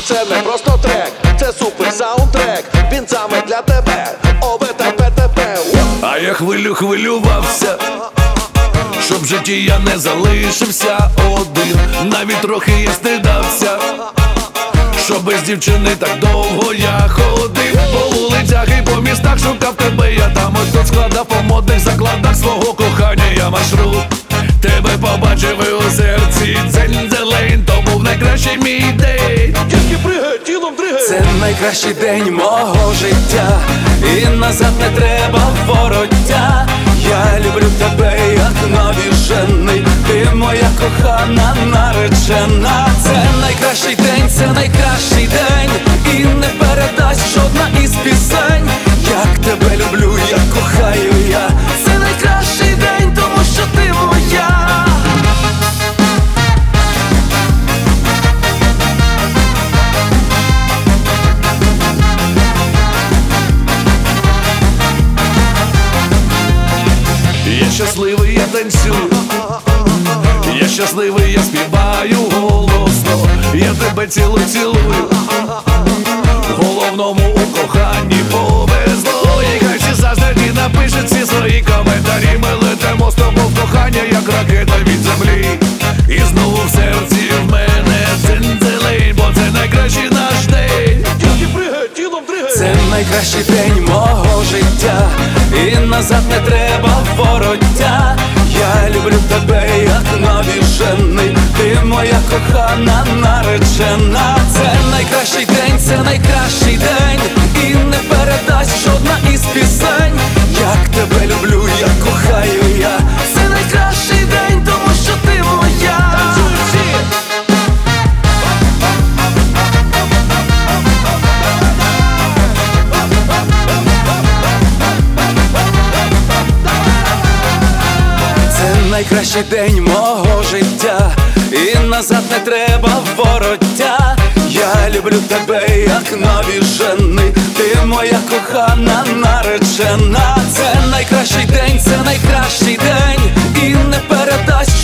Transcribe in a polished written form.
це не просто трек, це супер саундтрек. Він саме для тебе. ОВТПТП. А я хвилювався, щоб в житті я не залишився один. Навіть трохи я стидався, що без дівчини так довго я ходив по вулицях і по містах, шукав тебе. Я там ось тут складав по модних закладах свого кохання. Я маршрут тебе побачив і у серці дзень-дзелень. То був найкращий мій день. Тільки пригай, тілом дригай. Це найкращий день мого життя, і назад не треба вороття. Я люблю тебе, як навіжений, ти моя кохана наречена. Це найкращий день, це найкращий день, і не передасть жодна із пісень. Як тебе люблю, як кохаю я. Це найкращий день, тому що ти моя. Я щасливий, я танцюю, я щасливий, я співаю голосно. Я тебе цілую, головному у коханні повезло. І хай всі заздрять і напишуть всі свої коментарі. Ми летимо з тобою в кохання, як ракета від землі. І знову в серці в мене дзень-дзелень, бо це найкращий наш день. Тільки пригай, тілом дригай. Це найкращий день мого життя, і назад не треба вороття. Я люблю тебе, як навіжений, ти моя кохана наречена. Це найкращий день, це найкращий день, і не передасть жодна із пісень. Як тебе люблю, як кохаю я. Це найкращий день, тому що ти моя. Найкращий день мого життя, і назад не треба вороття. Я люблю тебе, як навіжений, ти моя кохана наречена. Це найкращий день, це найкращий день, і не передасть